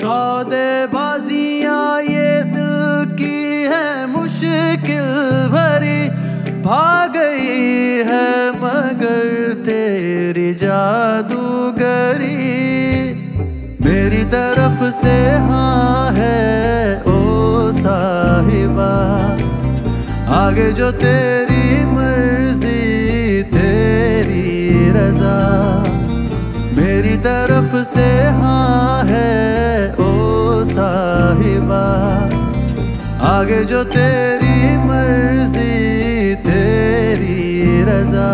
सौदेबाजियां ये दिल की है मुश्किल भरी, भाग गई है मगर तेरी जादूगरी। मेरी तरफ से हाँ है ओ साहिबा, आगे जो तेरी मर्जी तेरी रजा। मेरी तरफ से हाँ है ओ साहिबा, आगे जो तेरी मर्जी तेरी रजा।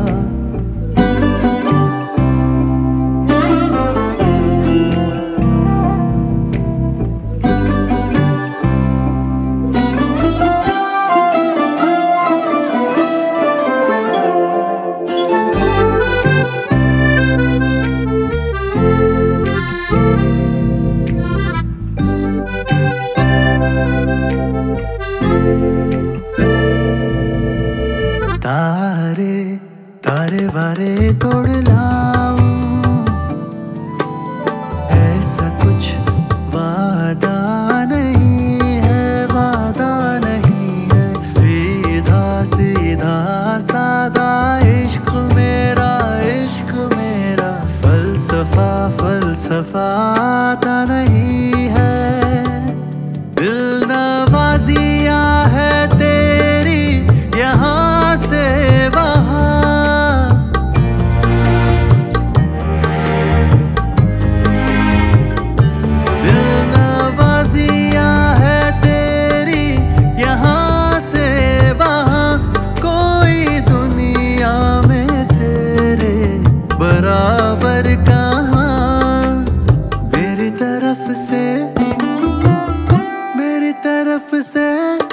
तारे तारे वारे तोड़ लाऊं, ऐसा कुछ वादा नहीं है, वादा नहीं है। सीधा सीधा सादा इश्क मेरा, इश्क मेरा। फलसफा फलसफा आता नहीं है। दिल नवाजियां है तेरी यहाँ से वहाँ, दिल नवाजियां है तेरी यहाँ से वहाँ। कोई दुनिया में तेरे बराबर कहाँ। मेरी तरफ से, मेरी तरफ से,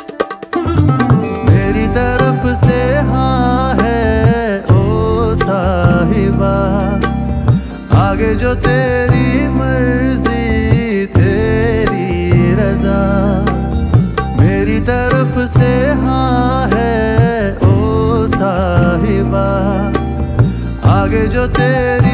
मेरी तरफ से हाँ है ओ साहिबा, आगे जो तेरी मर्जी तेरी रजा। मेरी तरफ से हाँ है ओ साहिबा, आगे जो तेरी